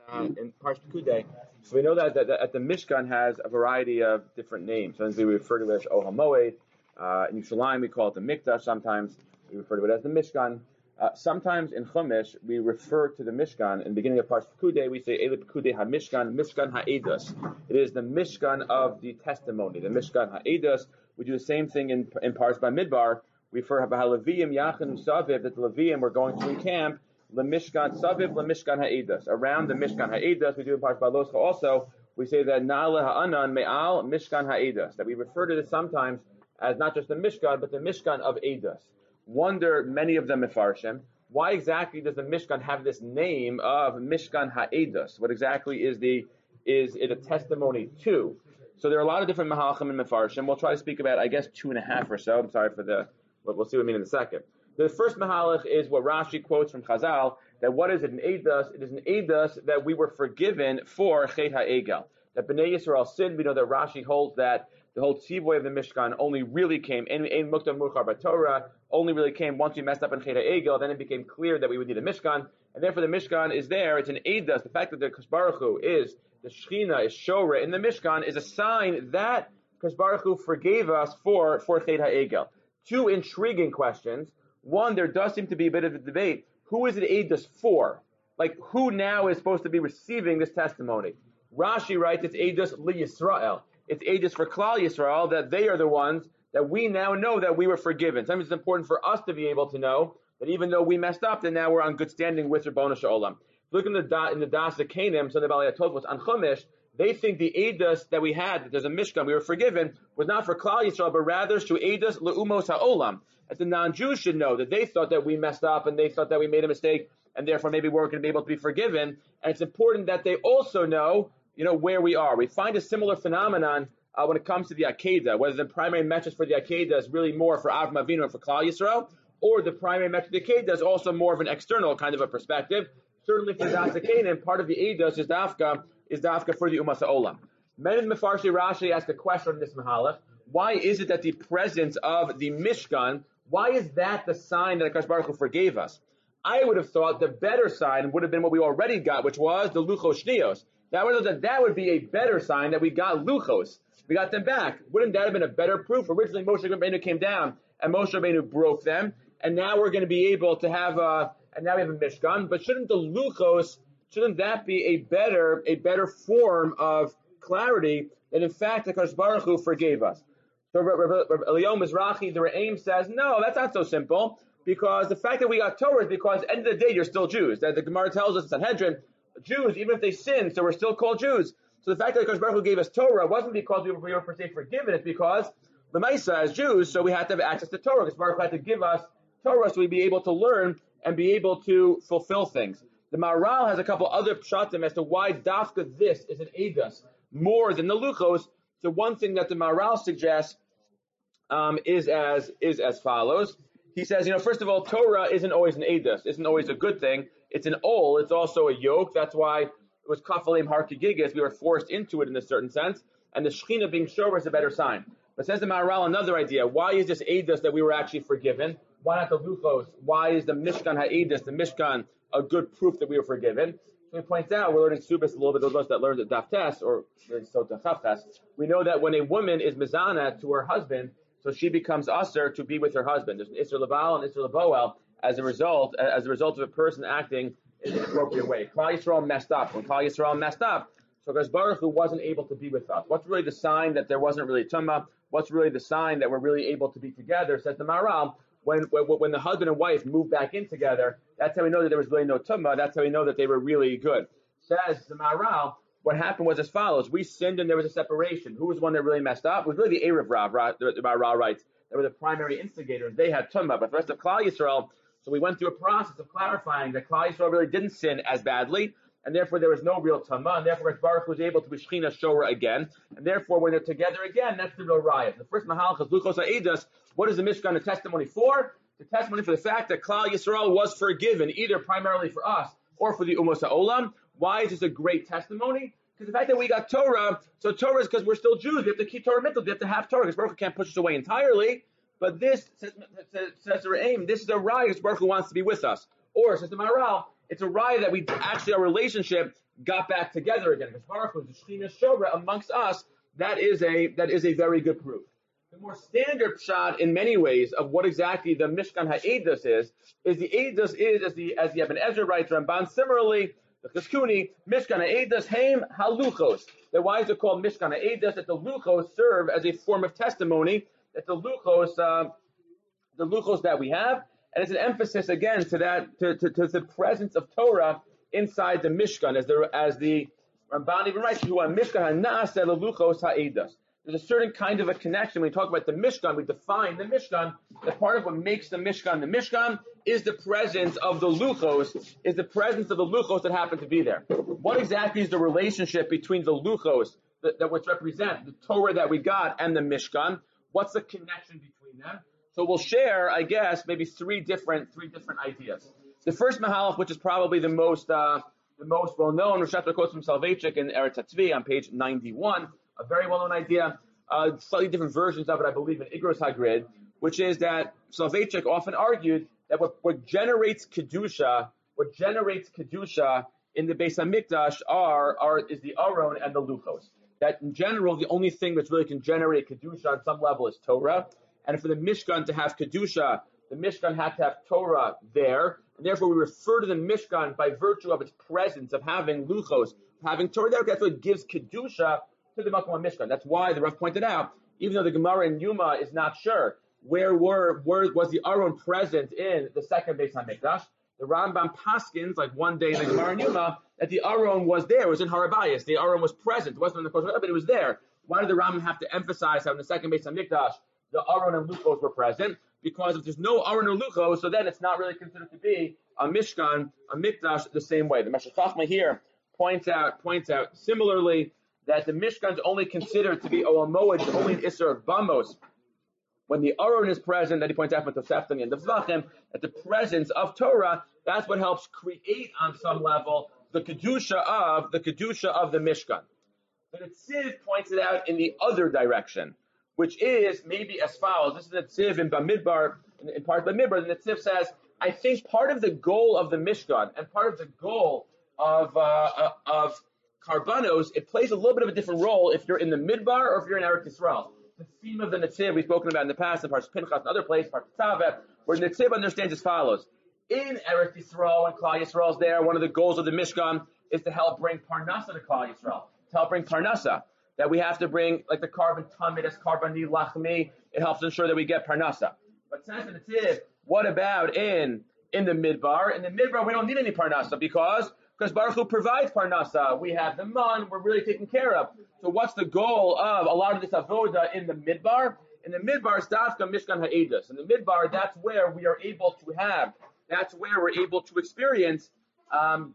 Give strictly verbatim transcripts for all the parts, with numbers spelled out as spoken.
uh, in Parsh Pekudei. So we know that, that, that the Mishkan has a variety of different names. Sometimes we refer to it as Ohel Moed. Uh, in Yerushalayim we call it the Mikdash. Sometimes we refer to it as the Mishkan. Uh, sometimes in Chumash we refer to the Mishkan. In the beginning of Parsh Pekudei we say Ele Pekudei HaMishkan, Mishkan HaEdus. It is the Mishkan of the testimony, the Mishkan HaEdus. We do the same thing in in Parsh Bamidbar. We refer to Leviim Yachin Saviv, that the Leviim were going to encamp LeMishkan Saviv LeMishkan HaEdus. Around the Mishkan HaEdus, we do in Parsh Baloscha also, we say that Na'ale Ha'anan Me'al Mishkan HaEdus, that we refer to this sometimes as not just the Mishkan, but the Mishkan of Edus. Wonder many of them Mefarshim, why exactly does the Mishkan have this name of Mishkan HaEdus? What exactly is the is it a testimony to? So there are a lot of different Mahalchim and Mefarshim. We'll try to speak about, I guess, two and a half or so. I'm sorry for the, we'll see what I mean in a second. The first Mahalach is what Rashi quotes from Chazal, that what is it an Eidos? It is an Eidos that we were forgiven for Chet HaEgel. That Bnei Yisrael sinned. We know that Rashi holds that the whole tzivoy of the Mishkan only really came, in Ein Mukta Murchar B'Torah, only really came once we messed up in Chet HaEgel. Then it became clear that we would need a Mishkan, and therefore the Mishkan is there. It's an Eidos. The fact that the Kadosh Baruch Hu is, the Shechina is Shorah in the Mishkan is a sign that Kadosh Baruch Hu forgave us for, for Chet HaEgel. Two intriguing questions. One, there does seem to be a bit of a debate. Who is it Eidos for? Like, who now is supposed to be receiving this testimony? Rashi writes it's Eidos li Yisrael. It's Eidos for Klal Yisrael, that they are the ones that we now know that we were forgiven. Sometimes it's important for us to be able to know that even though we messed up, then now we're on good standing with Ribono Shel Olam. Look in the da, in the Das Zekanim, so the Balei HaTosfos on Chumash, they think the Eidos that we had, that there's a Mishkan, we were forgiven, was not for Klal Yisrael, but rather to Eidos le'umos ha'olam. As the non-Jews should know, that they thought that we messed up, and they thought that we made a mistake, and therefore maybe we weren't going to be able to be forgiven. And it's important that they also know, you know, where we are. We find a similar phenomenon uh, when it comes to the Akedah, whether the primary message for the Akedah is really more for Avram Avinu and for Klal Yisrael, or the primary message of the Akedah is also more of an external kind of a perspective. Certainly for Das Zekanim, part of the Eidos is Dafka, is Dafka for the Umas HaOlam. Many of the Mefarshi Rashi ask a question on this Mahalach. Why is it that the presence of the Mishkan, why is that the sign that HaKadosh Baruch Hu forgave us? I would have thought the better sign would have been what we already got, which was the Luchos Shnios. That would have, that would be a better sign that we got Luchos. We got them back. Wouldn't that have been a better proof? Originally Moshe Rabbeinu came down and Moshe Rabbeinu broke them, and now we're going to be able to have a, and now we have a Mishkan. But shouldn't the Luchos, shouldn't that be a better, a better form of clarity that in fact the HaKadosh Baruch Hu forgave us? So Eliyahu Mizrahi, the Re'im says, no, that's not so simple, because the fact that we got Torah is because at the end of the day you're still Jews. That the Gemara tells us in Sanhedrin, Jews, even if they sin, so we're still called Jews. So the fact that HaKadosh Baruch Hu gave us Torah wasn't because we were, we were per se forgiven, it's because the Maisa as Jews, so we had to have access to Torah, because Baruch Hu had to give us Torah so we'd be able to learn and be able to fulfill things. The Maharal has a couple other pshatim as to why Dafka this is an Eidos more than the Luchos. So one thing that the Maharal suggests um, is as is as follows. He says, you know, first of all, Torah isn't always an Eidos, isn't always a good thing. It's an ol, it's also a yoke. That's why it was kafalim har kigigas. We were forced into it in a certain sense. And the Shechina being Shorah is a better sign. But says the Maharal another idea. Why is this Eidos that we were actually forgiven? Why not the Luchos? Why is the Mishkan HaEidus, the Mishkan, a good proof that we were forgiven? So he points out, we're learning Subis a little bit, those of us that learned at Daf Tes, or Sota Chav Tes, we know that when a woman is Mizana to her husband, so she becomes Aser to be with her husband. There's an Isser Labal and Isser Laboel as a result, as a result of a person acting in an appropriate way. Klal Yisrael messed up. When Klal Yisrael messed up, so HaKadosh Baruch Hu wasn't able to be with us. What's really the sign that there wasn't really Tumah? What's really the sign that we're really able to be together? Says the Maharal, when, when when the husband and wife moved back in together, that's how we know that there was really no Tumah. That's how we know that they were really good. Says the Maharal, what happened was as follows. We sinned and there was a separation. Who was the one that really messed up? It was really the Erev Rav, the, the Maharal writes. They were the primary instigators. They had Tumah, but the rest of Klal Yisrael, so we went through a process of clarifying that Klal Yisrael really didn't sin as badly, and therefore there was no real Tumah, and therefore Baruch was able to be Shechina Shorah again, and therefore when they're together again, that's the real riot. The first Mahalach is Luchos HaEidus. What is the Mishkan a testimony for? The testimony for the fact that Klal Yisrael was forgiven, either primarily for us or for the Umos HaOlam. Why is this a great testimony? Because the fact that we got Torah, so Torah is because we're still Jews. We have to keep Torah mitzvot. We have to have Torah because Baruch Hu can't push us away entirely. But this, says, says, says the Re'im, this is a riot because Baruch Hu wants to be with us. Or, says the Maharal, It's a raya that we actually, our relationship got back together again. Because Baruch Hu, the Shechina Shobra amongst us, that is a that is a very good proof. The more standard shot in many ways of what exactly the Mishkan Ha'edus is, is the Edus is, as the as the Ibn Ezra writes, Ramban, similarly, the Chizkuni, Mishkan Ha'edus, Haim Haluchos. That why is it called Mishkan Ha'edus? That the Luchos serve as a form of testimony, that the Luchos, uh, the Luchos that we have, and it's an emphasis again to that, to, to, to the presence of Torah inside the Mishkan, as the, as the Ramban even writes, who are Mishkan Ha'na'aseh Luchos Ha'edus. There's a certain kind of a connection. When we talk about the Mishkan, we define the Mishkan, that part of what makes the Mishkan the Mishkan is the presence of the Luchos, is the presence of the Luchos that happen to be there. What exactly is the relationship between the Luchos that, that which represent the Torah that we got and the Mishkan? What's the connection between them? So we'll share, I guess, maybe three different three different ideas. The first Mahalach, which is probably the most uh, the most well known, Rosh Hashanah quotes from Soloveitchik in Eretz HaTzvi on page ninety-one. A very well-known idea, uh, slightly different versions of it, I believe, in Igros Hagrid, which is that Soloveitchik often argued that what, what generates Kedusha, what generates Kedusha in the Beis HaMikdash are, are, is the Aron and the Luchos. That in general, the only thing that really can generate Kedusha on some level is Torah. And for the Mishkan to have Kedusha, the Mishkan had to have Torah there. And therefore, we refer to the Mishkan by virtue of its presence, of having Luchos, of having Torah there. That's what gives Kedusha to the Makom Mishkan. That's why the Rav pointed out, even though the Gemara in Yuma is not sure where were where was the Aron present in the second Beis HaMikdash, the Rambam paskins, like one day in the Gemara in Yuma, that the Aron was there. It was in Harabayas. The Aron was present. It wasn't in the Kodesh, but it was there. Why did the Rambam have to emphasize how in the second Beis HaMikdash the Aron and Luchos were present? Because if there's no Aron or Luchos, so then it's not really considered to be a Mishkan, a Mikdash, the same way. The Meshech Chochmah here points out points out similarly that the Mishkan is only considered to be Olam Moed, only an Isser of Bamos. When the Aron is present, that he points out from Tosefta and the end of Zvachim, that the presence of Torah, that's what helps create on some level the Kedusha of the Kedusha of the Mishkan. But the Tziv points it out in the other direction, which is maybe as follows. This is the Tziv in Bamidbar, in, in part of Bamidbar, and the Tziv says, I think part of the goal of the Mishkan and part of the goal of uh, of Karbanos, it plays a little bit of a different role if you're in the Midbar or if you're in Eretz Yisrael. The theme of the Netziv we've spoken about in the past in parts of Pinchas and other places, parts of Tavet, where the Netziv understands as follows. In Eretz Yisrael, when Klal Yisrael is there, one of the goals of the Mishkan is to help bring Parnasa to Klal Yisrael, to help bring Parnasa. That we have to bring, like the carbon tamid as carbon lachmi, it helps ensure that we get Parnasa. But says the Netziv, what about in in the Midbar? In the Midbar, we don't need any Parnasa because Because Baruch Hu provides Parnasa. We have the man, we're really taken care of. So what's the goal of a lot of this avoda in the Midbar? In the Midbar, Stavka Mishkan Ha'edus. In the Midbar, that's where we are able to have, that's where we're able to experience, um,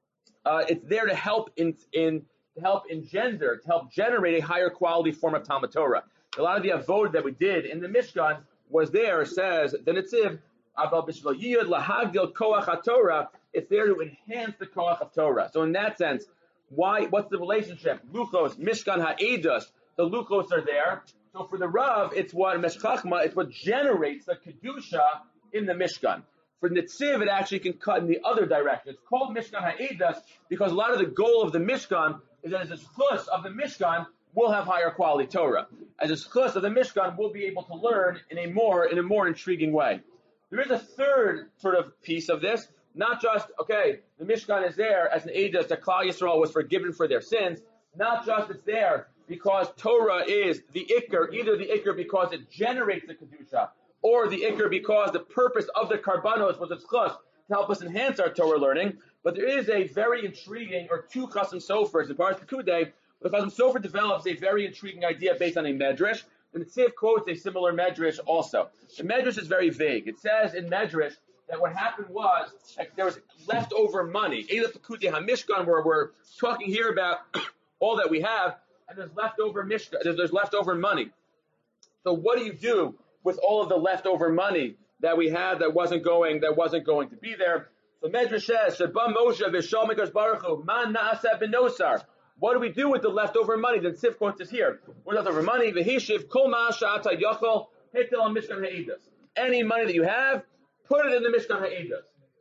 uh, it's there to help in, in, to help engender, to help generate a higher quality form of Talmud Torah. A lot of the avoda that we did in the Mishkan was there, says the Netziv, Aval Bishvil Yiyud Lahagdil Koach HaTorah. It's there to enhance the koach of Torah. So in that sense, why? What's the relationship? Luchos, Mishkan Ha'edus. The Luchos are there. So for the Rav, it's what Meshech Chochmah, it's what generates the Kedusha in the Mishkan. For Netziv, it actually can cut in the other direction. It's called Mishkan Ha'edus because a lot of the goal of the Mishkan is that as a schus of the Mishkan, we'll have higher quality Torah. As a schus of the Mishkan, we'll be able to learn in a more in a more intriguing way. There is a third sort of piece of this. Not just, okay, the Mishkan is there as an edus that Klal Yisrael was forgiven for their sins. Not just it's there because Torah is the Iker, either the Iker because it generates the Kedusha, or the Iker because the purpose of the Karbanos was its chus to help us enhance our Torah learning. But there is a very intriguing, or two Chasam Sofers, in Paras Pekudei, the Chasam Sofer develops a very intriguing idea based on a Medrash, and the Tziv quotes a similar Medrash also. The Medrash is very vague. It says in Medrash that what happened was like, there was leftover money. Eileh Pekudei HaMishkan, where we're talking here about all that we have, and there's leftover Mishkan, there's, there's leftover money. So what do you do with all of the leftover money that we had that wasn't going that wasn't going to be there? So Medrash says, Sheba Moshe v'Shal Mikash Baruch Hu, Man Na'aseh B'Nosar. What do we do with the leftover money? The Tzif quotes this here. What leftover money? V'Hishiv Kol Ma'ashata Yochel Hetel Mishkan Ha'edus. Any money that you have, put it in the Mishkan Ha'edus.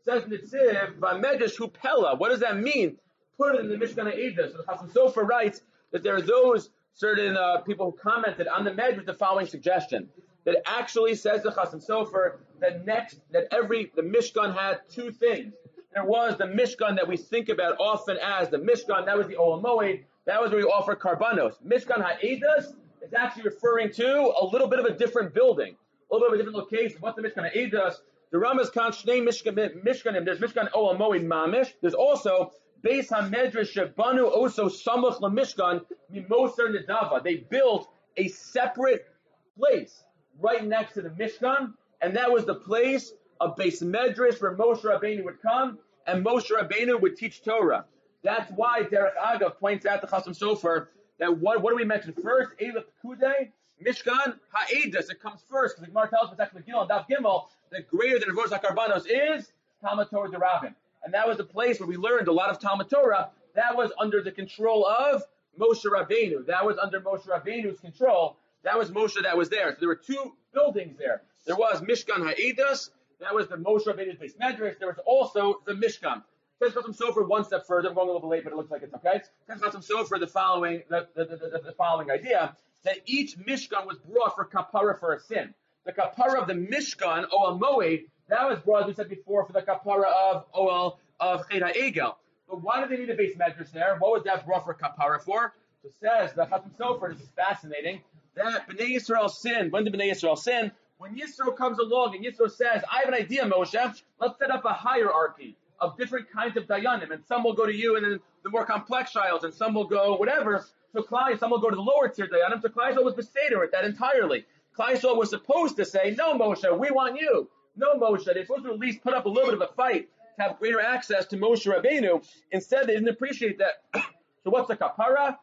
Says Nitziv, Vamedrash Hupela. What does that mean? Put it in the Mishkan HaEdah. So the Chasam Sofer writes that there are those certain uh, people who commented on the Medrash with the following suggestion. That actually says the Chasam Sofer that next, that every, the Mishkan had two things. There was the Mishkan that we think about often as the Mishkan, that was the Olam Moed, that was where we offer karbanos. Mishkan HaEdas is actually referring to a little bit of a different building, a little bit of a different location. What's the Mishkan HaEdas? The Rambam's kan shnei Mishkanim, there's Mishkan Olam Moed Mamish, there's also Beis HaMedrash Shebanu Oso Samuch LaMishkan Mimoser Nedava. They built a separate place right next to the Mishkan, and that was the place of Beis Medrash where Moshe Rabbeinu would come, and Moshe Rabbeinu would teach Torah. That's why Derek Agav points out the Chasam Sofer that what, what do we mention first? Eilif Kudei, Mishkan HaEdas. It comes first, because the Gemara tells us in Megillah, Daf Gimel, that greater than Avodas HaKarbanos is Talmud Torah D'Rabim. And that was the place where we learned a lot of Talmud Torah. That was under the control of Moshe Rabbeinu. That was under Moshe Rabbeinu's control. That was Moshe that was there. So there were two buildings there. There was Mishkan HaEdas. That was the Moshe Rabbeinu's base Medrash. There was also the Mishkan. Says Chasam Sofer one step further. I'm going a little bit late, but it looks like it's okay. Says Chasam Sofer the following, the, the, the, the, the following idea, that each Mishkan was brought for kapara for a sin. The kapara of the Mishkan, Oel Moed, that was brought, as we said before, for the kapara of Oel, of Chet HaEgel. But why did they need a base Medrash there? What was that brought for kapara for? So it says, the Chasam Sofer, this is fascinating, that Bnei Yisrael sinned. When did Bnei Yisrael sin? When Yisro comes along and Yisro says, I have an idea, Moshe, let's set up a hierarchy of different kinds of dayanim, and some will go to you, and then the more complex trials, and some will go whatever. So Klai, some will go to the lower tier dayanim. So Klai Yisrael was beseder at that entirely. Klai Yisrael was supposed to say, no, Moshe, we want you. No, Moshe. They're supposed to at least put up a little bit of a fight to have greater access to Moshe Rabbeinu. Instead, they didn't appreciate that. So what's the kapara?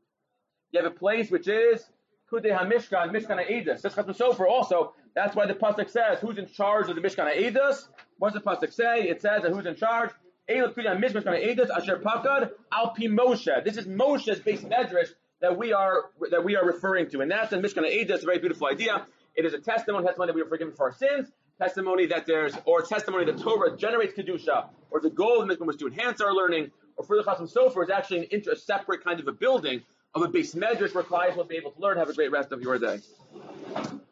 You have a place which is Kudei HaMishkan, Mishkan HaEdas. That's Chasam Sofer also. That's why the pasuk says, who's in charge of the Mishkan HaEdas? What does the pasuk say? It says that who's in charge? Eilif Kudei HaMishkan HaEdas, Asher Pakad, Al Pi Moshe. This is Moshe's base medrash that we are that we are referring to, and that's in Mishkan HaEdas. A very beautiful idea. It is a testimony, testimony that we are forgiven for our sins. Testimony that there's, or testimony that Torah generates kedusha, or the goal of the Mishkan was to enhance our learning, or for the Chasam Sofer is actually an inter, a separate kind of a building of a base medrash where clients will be able to learn. Have a great rest of your day.